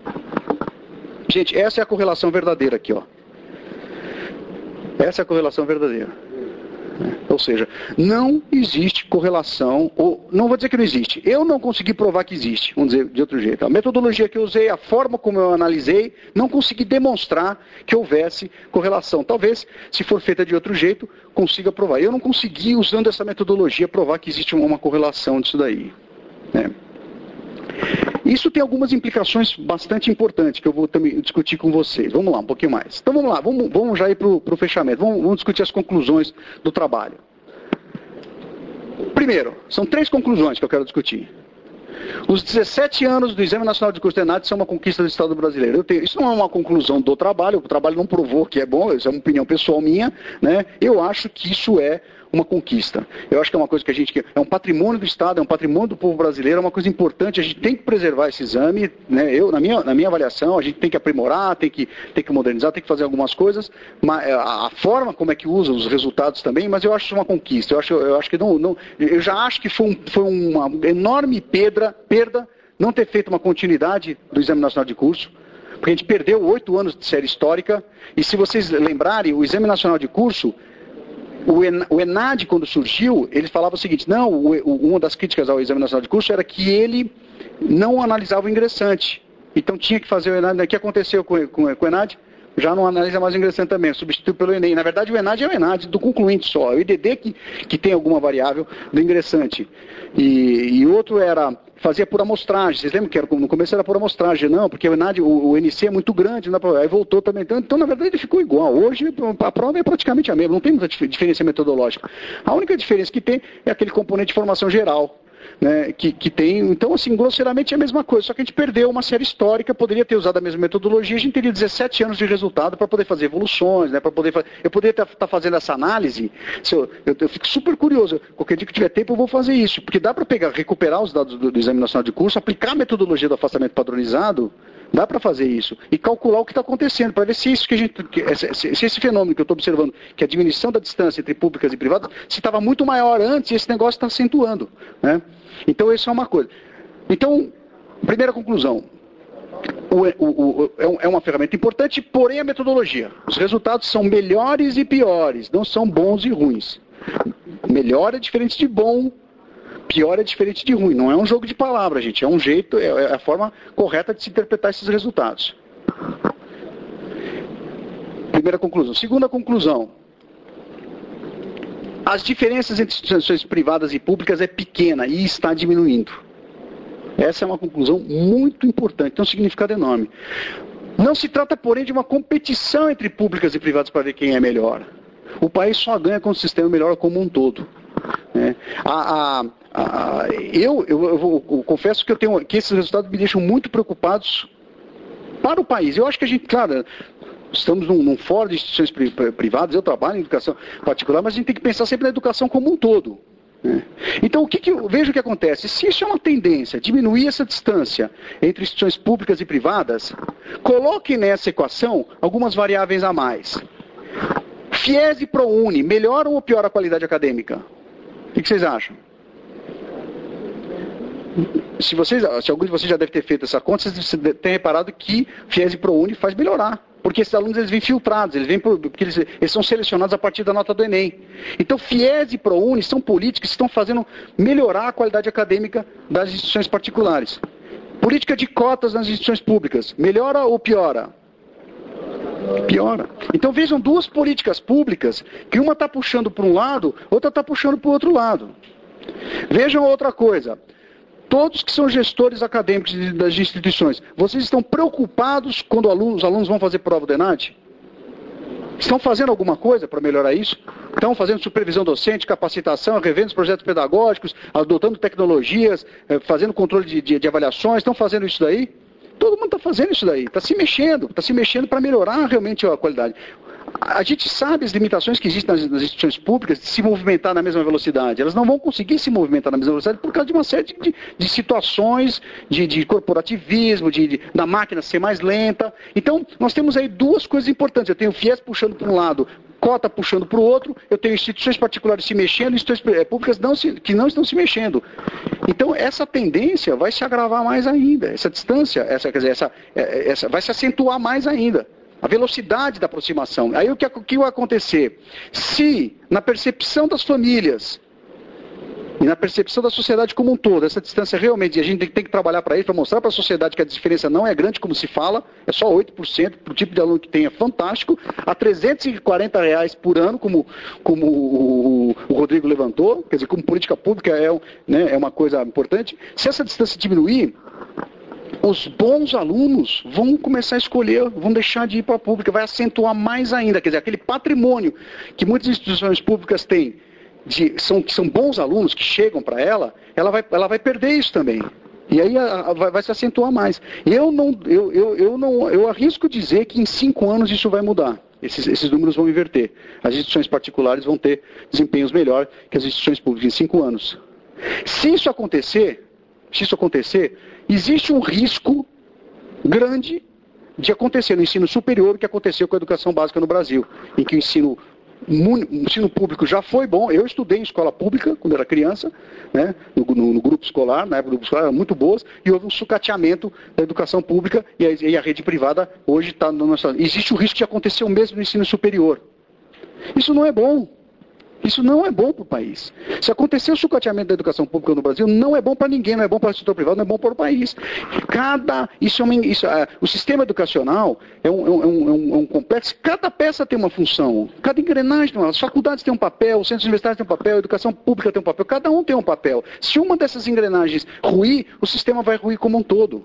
Gente, essa é a correlação verdadeira aqui, ó. Essa é a correlação verdadeira. Ou seja, não existe correlação, ou não vou dizer que não existe, eu não consegui provar que existe, vamos dizer de outro jeito. A metodologia que eu usei, a forma como eu analisei, não consegui demonstrar que houvesse correlação. Talvez, se for feita de outro jeito, consiga provar. Eu não consegui, usando essa metodologia, provar que existe uma correlação disso daí. Né? E Isso tem algumas implicações bastante importantes que eu vou também discutir com vocês. Vamos lá, um pouquinho mais. Então vamos lá, vamos, vamos já ir para o fechamento. Vamos, vamos discutir as conclusões do trabalho. Primeiro, são três conclusões que eu quero discutir. Os dezessete anos do Exame Nacional de Curso do ENAD são uma conquista do Estado brasileiro. Eu tenho, isso não é uma conclusão do trabalho, o trabalho não provou que é bom, isso é uma opinião pessoal minha, né? Eu acho que isso é uma conquista. Eu acho que é uma coisa que a gente... É um patrimônio do Estado, é um patrimônio do povo brasileiro, é uma coisa importante, a gente tem que preservar esse exame, né? Eu, na minha, na minha avaliação, a gente tem que aprimorar, tem que, tem que modernizar, tem que fazer algumas coisas, mas a, a forma como é que usa os resultados também, mas eu acho isso uma conquista. Eu acho, eu acho que não... não eu já acho que foi, um, foi uma enorme perda, perda não ter feito uma continuidade do Exame Nacional de Curso, porque a gente perdeu oito anos de série histórica, e se vocês lembrarem, o Exame Nacional de Curso, o ENAD, quando surgiu, ele falava o seguinte, não, uma das críticas ao Exame Nacional de Curso era que ele não analisava o ingressante. Então tinha que fazer o ENAD. O que aconteceu com, com, com o ENAD? Já não analisa mais o ingressante também, substitui pelo ENEM. Na verdade, o ENAD é o ENAD do concluinte só. É o I D D que, que tem alguma variável do ingressante. E, e outro era... fazia por amostragem. Vocês lembram que era, no começo era por amostragem? Não, porque o ENAD, o, o N C é muito grande, não pra, aí voltou também. Então, então, na verdade, ele ficou igual. Hoje, a prova é praticamente a mesma, não tem muita diferença metodológica. A única diferença que tem é aquele componente de formação geral, né, que, que tem... Então, assim, grosseiramente é a mesma coisa, só que a gente perdeu uma série histórica, poderia ter usado a mesma metodologia, a gente teria dezessete anos de resultado para poder fazer evoluções, né, para poder fazer... Eu poderia estar tá fazendo essa análise, se eu, eu, eu fico super curioso, qualquer dia que tiver tempo eu vou fazer isso, porque dá para pegar, recuperar os dados do, do Exame Nacional de Curso, aplicar a metodologia do afastamento padronizado, dá para fazer isso, e calcular o que está acontecendo, para ver se isso que a gente, se, se esse fenômeno que eu estou observando, que é a diminuição da distância entre públicas e privadas, se estava muito maior antes, e esse negócio está acentuando, né? Então, isso é uma coisa. Então, primeira conclusão. O, o, o, é uma ferramenta importante, porém a metodologia. Os resultados são melhores e piores, não são bons e ruins. Melhor é diferente de bom, pior é diferente de ruim. Não é um jogo de palavras, gente. É um jeito, é a forma correta de se interpretar esses resultados. Primeira conclusão. Segunda conclusão. As diferenças entre instituições privadas e públicas é pequena e está diminuindo. Essa é uma conclusão muito importante, tem um significado enorme. Não se trata, porém, de uma competição entre públicas e privadas para ver quem é melhor. O país só ganha quando o sistema melhora como um todo. Né? A, a, a, eu, eu, eu, eu confesso que, eu tenho, que esses resultados me deixam muito preocupados para o país. Eu acho que a gente, claro... Estamos num, num fórum de instituições pri, privadas, eu trabalho em educação particular, mas a gente tem que pensar sempre na educação como um todo. Né? Então, o que que eu vejo o que acontece? Se isso é uma tendência, diminuir essa distância entre instituições públicas e privadas, coloque nessa equação algumas variáveis a mais. FIES e ProUni, melhoram ou pioram a qualidade acadêmica? O que, que vocês acham? Se, vocês, se algum de vocês já deve ter feito essa conta, vocês têm reparado que FIES e ProUni faz melhorar. Porque esses alunos eles vêm filtrados, eles vêm por, porque eles, eles são selecionados a partir da nota do Enem. Então, FIES e ProUni são políticas que estão fazendo melhorar a qualidade acadêmica das instituições particulares. Política de cotas nas instituições públicas, melhora ou piora? Piora. Então, vejam duas políticas públicas, que uma está puxando para um lado, outra está puxando para o outro lado. Vejam outra coisa. Todos que são gestores acadêmicos das instituições, vocês estão preocupados quando os alunos vão fazer prova do ENAD? Estão fazendo alguma coisa para melhorar isso? Estão fazendo supervisão docente, capacitação, revendo os projetos pedagógicos, adotando tecnologias, fazendo controle de, de, de avaliações, estão fazendo isso daí? Todo mundo está fazendo isso daí, está se mexendo, está se mexendo para melhorar realmente a qualidade. A gente sabe as limitações que existem nas, nas instituições públicas de se movimentar na mesma velocidade. Elas não vão conseguir se movimentar na mesma velocidade por causa de uma série de, de, de situações, de, de corporativismo, de, de, da máquina ser mais lenta. Então, nós temos aí duas coisas importantes. Eu tenho o FIES puxando para um lado, cota puxando para o outro, eu tenho instituições particulares se mexendo e instituições públicas não se, que não estão se mexendo. Então, essa tendência vai se agravar mais ainda. Essa distância, essa, quer dizer, essa, essa, vai se acentuar mais ainda. A velocidade da aproximação. Aí o que, o que vai acontecer? Se, na percepção das famílias e na percepção da sociedade como um todo, essa distância realmente, a gente tem, tem que trabalhar para isso, para mostrar para a sociedade que a diferença não é grande como se fala, é só oito por cento, para o tipo de aluno que tem é fantástico, a trezentos e quarenta reais por ano, como, como o, o Rodrigo levantou, quer dizer, como política pública é, né, é uma coisa importante. Se essa distância diminuir, os bons alunos vão começar a escolher, vão deixar de ir para a pública, vai acentuar mais ainda. Quer dizer, aquele patrimônio que muitas instituições públicas têm, de, são, que são bons alunos, que chegam para ela, ela vai, ela vai perder isso também. E aí a, a, vai, vai se acentuar mais. Eu, não, eu, eu, eu, não, eu arrisco dizer que em cinco anos isso vai mudar. Esses, esses números vão inverter. As instituições particulares vão ter desempenhos melhores que as instituições públicas em cinco anos. Se isso acontecer, se isso acontecer, existe um risco grande de acontecer no ensino superior o que aconteceu com a educação básica no Brasil, em que o ensino, o ensino público já foi bom. Eu estudei em escola pública quando era criança, né, no, no, no grupo escolar, na época do grupo escolar eram muito boas, e houve um sucateamento da educação pública e a, e a rede privada hoje está no nosso... Existe o risco de acontecer o mesmo no ensino superior. Isso não é bom. Isso não é bom para o país. Se acontecer o sucateamento da educação pública no Brasil, não é bom para ninguém, não é bom para o setor privado, não é bom para o país. Cada, isso é uma, isso, é, o sistema educacional é um, é, um, é, um, é um complexo, cada peça tem uma função, cada engrenagem tem uma, as faculdades têm um papel, os centros universitários têm um papel, a educação pública tem um papel, cada um tem um papel. Se uma dessas engrenagens ruir, o sistema vai ruir como um todo.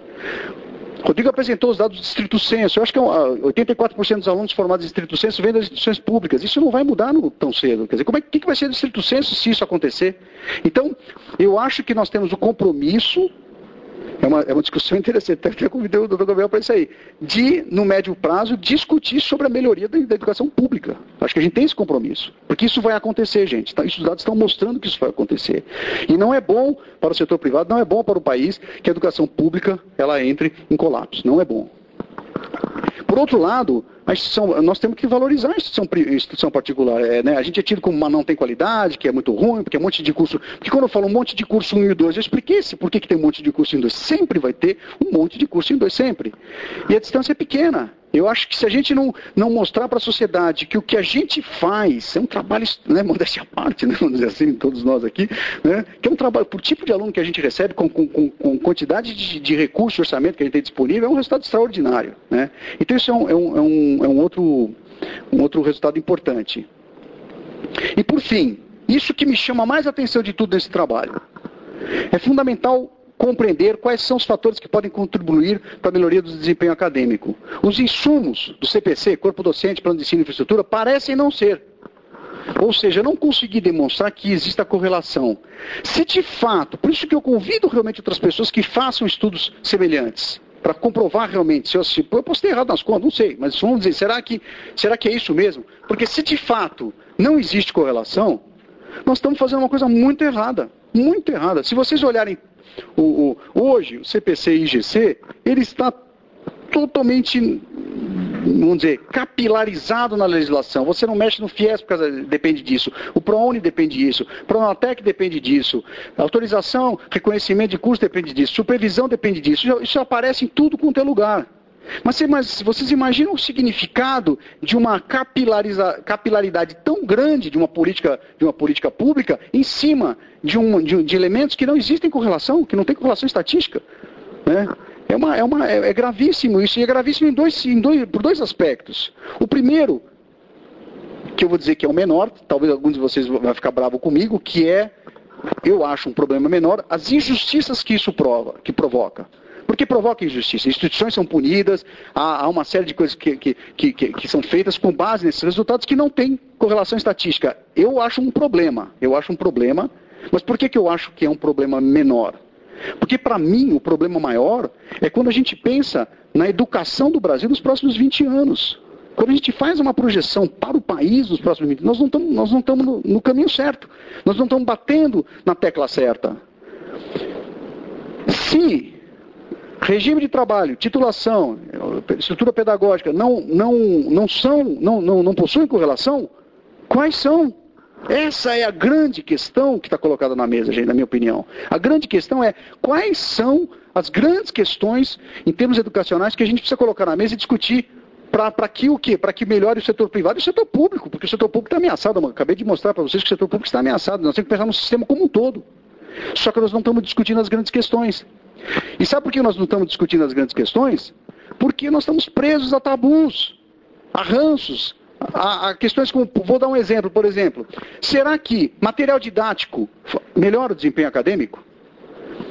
Rodrigo apresentou os dados do Estrito Senso. Eu acho que oitenta e quatro por cento dos alunos formados em Estrito Senso vêm das instituições públicas. Isso não vai mudar no, tão cedo. Quer dizer, como é que, que vai ser do Estrito Senso se isso acontecer? Então, eu acho que nós temos o compromisso, é uma, é uma discussão interessante, até convidei o doutor Gabriel para isso aí, de, no médio prazo, discutir sobre a melhoria da, da educação pública. Acho que a gente tem esse compromisso, porque isso vai acontecer, gente. Os dados estão mostrando que isso vai acontecer. E não é bom para o setor privado, não é bom para o país que a educação pública ela entre em colapso. Não é bom. Por outro lado, a instituição, nós temos que valorizar a instituição, a instituição particular. É, né? A gente é tido como uma não tem qualidade, que é muito ruim, porque é um monte de curso... Porque quando eu falo um monte de curso um e dois, eu expliquei esse, por que, que tem um monte de curso em dois. Sempre vai ter um monte de curso em dois, sempre. E a distância é pequena. Eu acho que se a gente não, não mostrar para a sociedade que o que a gente faz é um trabalho, né, modéstia à parte, né, vamos dizer assim, todos nós aqui, né, que é um trabalho, por tipo de aluno que a gente recebe, com, com, com quantidade de, de recursos, de orçamento que a gente tem disponível, é um resultado extraordinário. Né? Então isso é um, é um, é um, é um, outro, um outro resultado importante. E por fim, isso que me chama mais atenção de tudo nesse trabalho. É fundamental compreender quais são os fatores que podem contribuir para a melhoria do desempenho acadêmico. Os insumos do C P C, Corpo Docente, Plano de Ensino e Infraestrutura, parecem não ser. Ou seja, não consegui demonstrar que existe a correlação. Se de fato, por isso que eu convido realmente outras pessoas que façam estudos semelhantes, para comprovar realmente, se eu, se eu posso ter errado nas contas, não sei, mas vamos dizer, será que, será que é isso mesmo? Porque se de fato não existe correlação, nós estamos fazendo uma coisa muito errada, muito errada. Se vocês olharem O, o, hoje, o C P C e I G C, ele está totalmente, vamos dizer, capilarizado na legislação. Você não mexe no FIES porque depende disso. O ProUni depende disso. O Pronatec depende disso. A autorização, reconhecimento de curso depende disso. Supervisão depende disso. Isso, isso aparece em tudo quanto é lugar. Mas, mas vocês imaginam o significado de uma capilariza, capilaridade tão grande de uma política, de uma política pública em cima de, um, de, de elementos que não existem correlação, que não tem correlação estatística? Né? É, uma, é, uma, é, é gravíssimo isso, e é gravíssimo em dois, em dois, por dois aspectos. O primeiro, que eu vou dizer que é o menor, talvez alguns de vocês vão ficar bravos comigo, que é, eu acho um problema menor, as injustiças que isso prova, que provoca. Porque provoca injustiça. Instituições são punidas, há, há uma série de coisas que, que, que, que, que são feitas com base nesses resultados que não tem correlação estatística. Eu acho um problema, eu acho um problema, mas por que, que eu acho que é um problema menor? Porque para mim o problema maior é quando a gente pensa na educação do Brasil nos próximos vinte anos. Quando a gente faz uma projeção para o país nos próximos vinte anos, nós não estamos, nós não estamos no, no caminho certo, nós não estamos batendo na tecla certa. Se regime de trabalho, titulação, estrutura pedagógica não, não, não, são, não, não, não possuem correlação, quais são? Essa é a grande questão que está colocada na mesa, gente, na minha opinião. A grande questão é quais são as grandes questões em termos educacionais que a gente precisa colocar na mesa e discutir para que o quê? Para que melhore o setor privado e o setor público, porque o setor público está ameaçado. Eu acabei de mostrar para vocês que o setor público está ameaçado. Nós temos que pensar no sistema como um todo. Só que nós não estamos discutindo as grandes questões. E sabe por que nós não estamos discutindo as grandes questões? Porque nós estamos presos a tabus, a ranços, a, a questões como... Vou dar um exemplo, por exemplo. Será que material didático melhora o desempenho acadêmico?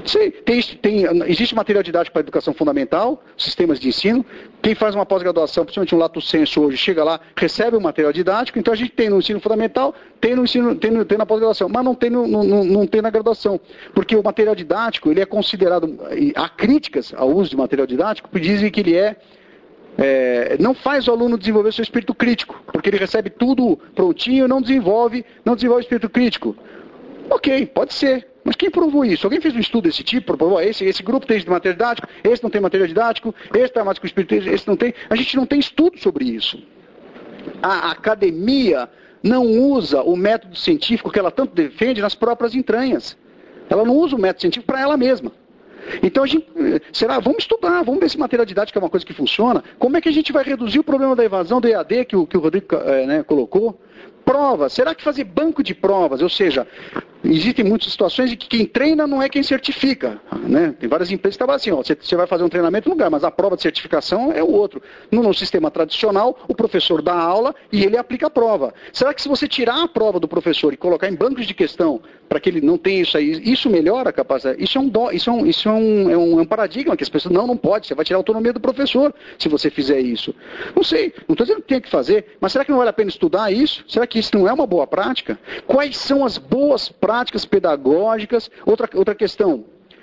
Sei, tem, tem, existe material didático para educação fundamental, sistemas de ensino. Quem faz uma pós-graduação, principalmente um lato sensu hoje, chega lá, recebe o material didático. Então a gente tem no ensino fundamental, tem, no ensino, tem, no, tem na pós-graduação, mas não tem, no, no, não tem na graduação. Porque o material didático, ele é considerado, há críticas ao uso de material didático, que dizem que ele é É, não faz o aluno desenvolver seu espírito crítico, porque ele recebe tudo prontinho e não desenvolve, não desenvolve o espírito crítico. Ok, pode ser, mas quem provou isso? Alguém fez um estudo desse tipo, provou, esse, esse grupo tem material didático, esse não tem material didático, esse está mais com o espírito, esse não tem. A gente não tem estudo sobre isso. A academia não usa o método científico que ela tanto defende nas próprias entranhas. Ela não usa o método científico para ela mesma. Então a gente, será, vamos estudar, vamos ver se material didático é uma coisa que funciona. Como é que a gente vai reduzir o problema da evasão do E A D que o, que o Rodrigo é, né, colocou? Prova, será que fazer banco de provas, ou seja, existem muitas situações em que quem treina não é quem certifica, né? Tem várias empresas que trabalham assim, ó, você, você vai fazer um treinamento no lugar, mas a prova de certificação é o outro. No, no sistema tradicional, o professor dá aula e ele aplica a prova. Será que se você tirar a prova do professor e colocar em bancos de questão, para que ele não tenha isso aí, isso melhora a capacidade? Isso é um, do, isso é um, isso é um, é um, é um paradigma que as pessoas, não, não pode, você vai tirar a autonomia do professor se você fizer isso. Não sei, não estou dizendo que tem que fazer, mas será que não vale a pena estudar isso? Será que isso não é uma boa prática? Quais são as boas práticas pedagógicas? Outra, outra questão,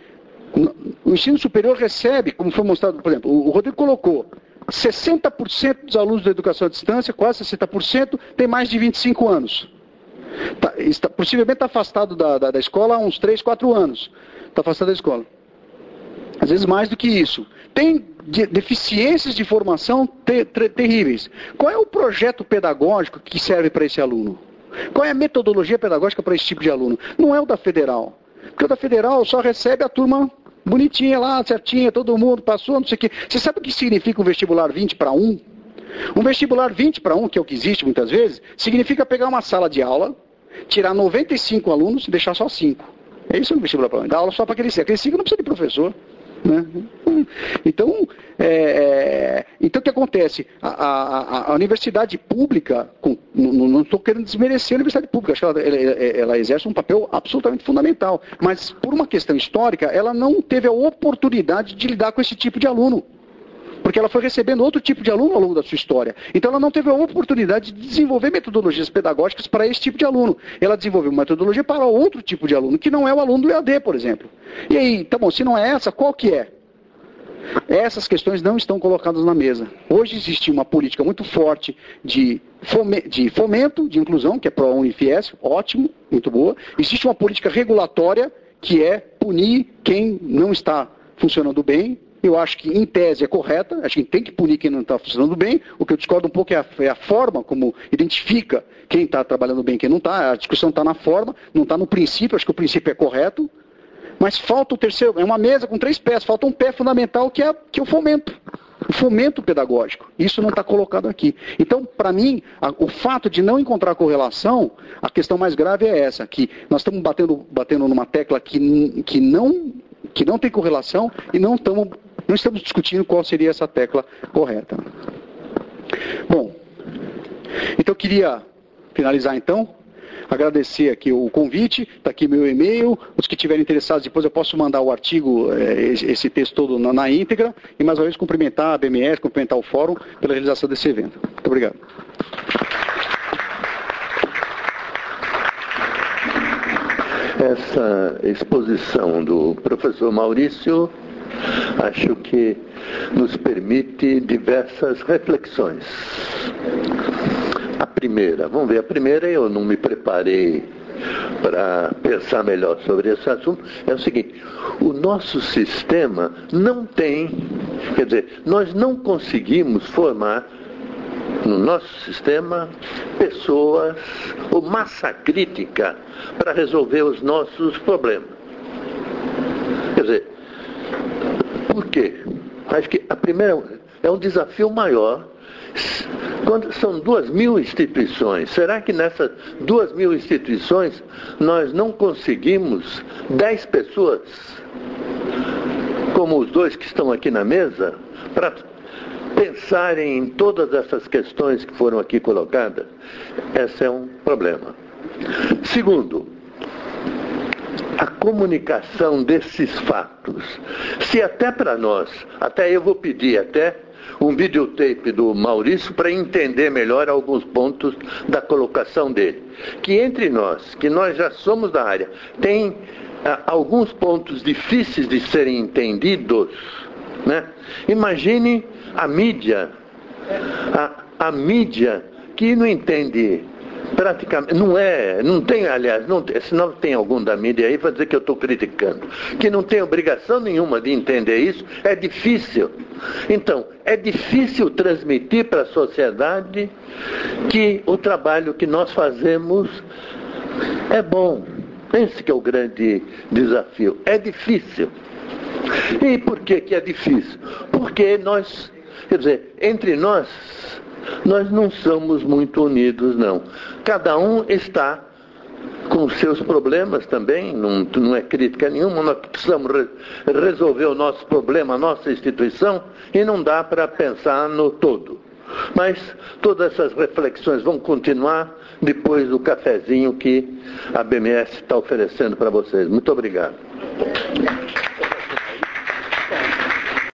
o ensino superior recebe, como foi mostrado, por exemplo, o Rodrigo colocou, sessenta por cento dos alunos da educação à distância, quase sessenta por cento, tem mais de vinte e cinco anos. Tá, está, possivelmente está afastado da, da, da escola há uns três, quatro anos. Está afastado da escola. Às vezes mais do que isso. Tem de, deficiências de formação ter, ter, terríveis. Qual é o projeto pedagógico que serve para esse aluno? Qual é a metodologia pedagógica para esse tipo de aluno? Não é o da federal. Porque o da federal só recebe a turma bonitinha lá, certinha, todo mundo passou, não sei o quê. Você sabe o que significa um vestibular vinte para um? Um vestibular vinte para um, que é o que existe muitas vezes, significa pegar uma sala de aula, tirar noventa e cinco alunos e deixar só cinco. É isso que é um vestibular para um. Dá aula só para aqueles cinco. Aqueles cinco não precisa de professor. Né? Então, é, é, então, o que acontece? A, a, a universidade pública, com, não estou querendo desmerecer a universidade pública, acho que ela, ela, ela exerce um papel absolutamente fundamental, mas por uma questão histórica, ela não teve a oportunidade de lidar com esse tipo de aluno. Porque ela foi recebendo outro tipo de aluno ao longo da sua história. Então ela não teve a oportunidade de desenvolver metodologias pedagógicas para esse tipo de aluno. Ela desenvolveu uma metodologia para outro tipo de aluno, que não é o aluno do E A D, por exemplo. E aí, tá bom, se não é essa, qual que é? Essas questões não estão colocadas na mesa. Hoje existe uma política muito forte de fomento, de inclusão, que é ProUniFies, ótimo, muito boa. Existe uma política regulatória, que é punir quem não está funcionando bem. Eu acho que, em tese, é correta. Acho que tem que punir quem não está funcionando bem. O que eu discordo um pouco é a, é a forma como identifica quem está trabalhando bem e quem não está. A discussão está na forma, não está no princípio. Acho que o princípio é correto. Mas falta o terceiro. É uma mesa com três pés. Falta um pé fundamental, que é, que é o fomento. O fomento pedagógico. Isso não está colocado aqui. Então, para mim, a, o fato de não encontrar correlação, a questão mais grave é essa. Que nós estamos batendo, batendo numa tecla que, que, não, que não tem correlação e não estamos... Não estamos discutindo qual seria essa tecla correta. Bom, então eu queria finalizar então, agradecer aqui o convite, está aqui meu e-mail, os que estiverem interessados, depois eu posso mandar o artigo, esse texto todo na, na íntegra, e mais uma vez cumprimentar a B M S, cumprimentar o Fórum pela realização desse evento. Muito obrigado. Essa exposição do professor Maurício acho que nos permite diversas reflexões. A primeira, vamos ver, a primeira eu não me preparei para pensar melhor sobre esse assunto, é o seguinte: o nosso sistema não tem, quer dizer, nós não conseguimos formar no nosso sistema pessoas ou massa crítica para resolver os nossos problemas. Quer dizer, por quê? Acho que a primeira é um desafio maior. Quando são duas mil instituições, será que nessas duas mil instituições nós não conseguimos dez pessoas, como os dois que estão aqui na mesa, para pensarem em todas essas questões que foram aqui colocadas? Esse é um problema. Segundo, a comunicação desses fatos. Se até para nós, até eu vou pedir até um videotape do Maurício para entender melhor alguns pontos da colocação dele. Que entre nós, que nós já somos da área, tem ah, alguns pontos difíceis de serem entendidos, né? Imagine a mídia, a, a mídia que não entende praticamente, não é, não tem, aliás, não tem, se não tem algum da mídia aí, vai dizer que eu estou criticando, que não tem obrigação nenhuma de entender isso, é difícil. Então, é difícil transmitir para a sociedade que o trabalho que nós fazemos é bom. Esse que é o grande desafio. É difícil. E por que que é difícil? Porque nós, quer dizer, entre nós, nós não somos muito unidos, não. Cada um está com seus problemas também, não, não é crítica nenhuma, nós precisamos re, resolver o nosso problema, a nossa instituição, e não dá para pensar no todo. Mas todas essas reflexões vão continuar depois do cafezinho que a B M S está oferecendo para vocês. Muito obrigado.